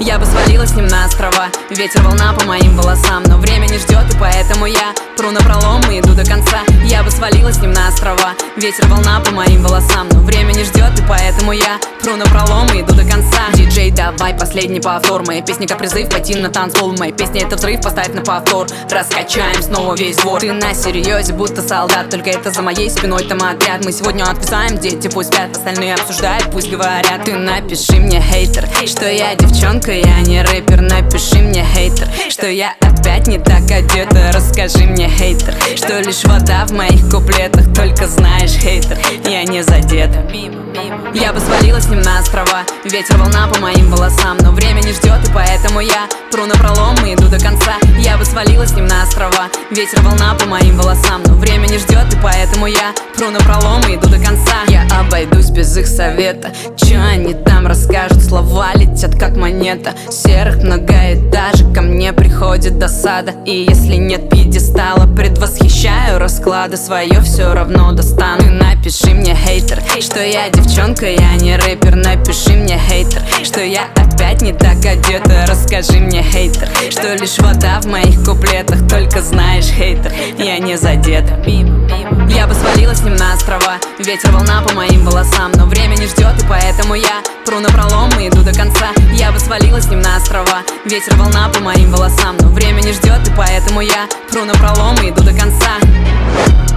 Я бы свалила с ним на острова, ветер, волна по моим волосам. Но время не ждет, и поэтому я пру напролом и иду до конца. Я бы свалила с ним на острова, ветер, волна по моим волосам. Но время не ждет, и поэтому я пру напролом и иду до конца. Диджей, давай последний повтор. Моя песня как призыв пойти на танцпол. Моя песня это взрыв, поставь на повтор. Раскачаем снова весь двор. Ты на серьезе, будто солдат, только это за моей спиной там отряд. Мы сегодня отписаем, дети пусть спят, остальные обсуждают, пусть говорят. Ты напиши мне, хейтер, что я девчонка, я не рэпер. Напиши мне, хейтер, что я опять не так одета. Расскажи мне, хейтер, что лишь вода в моих куплетах. Только знаешь, хейтер, я не задета. Я бы свалила с ним на острова, ветер, волна по моим волосам. Но время не ждет, и поэтому я пру напролом и иду до конца. Я бы свалила с ним на острова, ветер, волна по моим волосам. Но время не ждет, и поэтому я пру напролом и иду до конца. Я обойдусь без их совета, чё они там расскажут? Слова летят как монета, серых многоэтажек, ко мне приходит досада. И если нет пьедестала, предвосхищаю расклады, свое все равно достану. Ты напиши мне, хейтер, что я девчонка, я не рэпер. Напиши мне, хейтер, что я опять не так одета. Расскажи мне, хейтер, что лишь вода в моих куплетах. Только знаешь, хейтер, я не задета. Я бы свалила с ним на острова, ветер, волна по моим волосам. Но время не ждет, и поэтому я пру напролом и иду до конца. Я бы свалила с ним на острова, ветер, волна по моим волосам. Но время не ждет, и поэтому я пру напролом и иду до конца.